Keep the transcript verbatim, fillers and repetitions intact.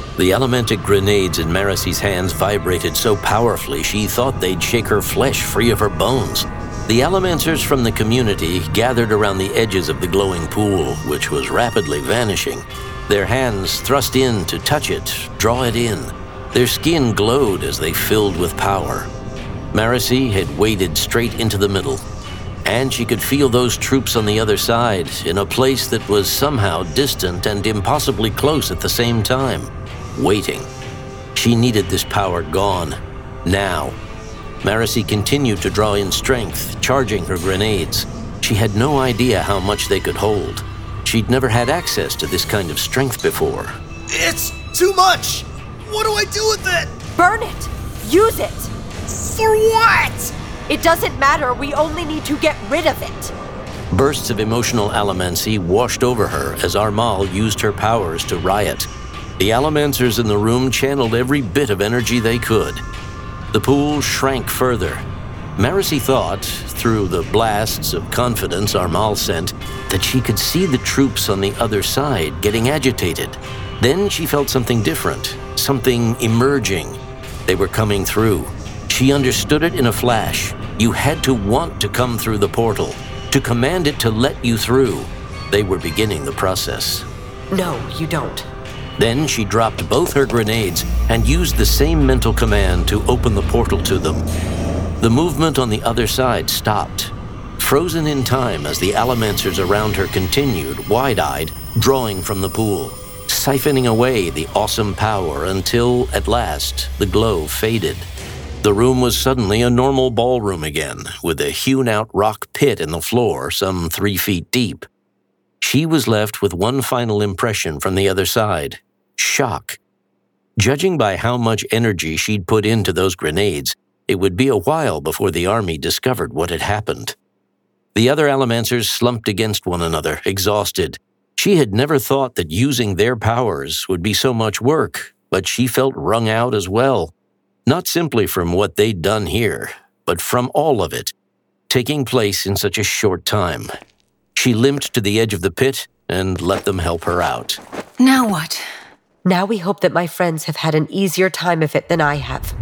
The elementic grenades in Marisy's hands vibrated so powerfully she thought they'd shake her flesh free of her bones. The Allomancers from the community gathered around the edges of the glowing pool, which was rapidly vanishing. Their hands thrust in to touch it, draw it in. Their skin glowed as they filled with power. Marisy had waded straight into the middle, and she could feel those troops on the other side in a place that was somehow distant and impossibly close at the same time, waiting. She needed this power gone, now. Marisy continued to draw in strength, charging her grenades. She had no idea how much they could hold. She'd never had access to this kind of strength before. It's too much! What do I do with it? Burn it! Use it! For what? It doesn't matter, we only need to get rid of it. Bursts of emotional allomancy washed over her as Armal used her powers to riot. The Allomancers in the room channeled every bit of energy they could. The pool shrank further. Marisy thought, through the blasts of confidence Armal sent, that she could see the troops on the other side getting agitated. Then she felt something different, something emerging. They were coming through. She understood it in a flash. You had to want to come through the portal, to command it to let you through. They were beginning the process. No, you don't. Then she dropped both her grenades and used the same mental command to open the portal to them. The movement on the other side stopped, frozen in time as the Allomancers around her continued, wide-eyed, drawing from the pool, siphoning away the awesome power until, at last, the glow faded. The room was suddenly a normal ballroom again, with a hewn-out rock pit in the floor some three feet deep. She was left with one final impression from the other side: shock. Judging by how much energy she'd put into those grenades, it would be a while before the army discovered what had happened. The other Allomancers slumped against one another, exhausted. She had never thought that using their powers would be so much work, but she felt wrung out as well. Not simply from what they'd done here, but from all of it, taking place in such a short time. She limped to the edge of the pit and let them help her out. Now what? Now we hope that my friends have had an easier time of it than I have.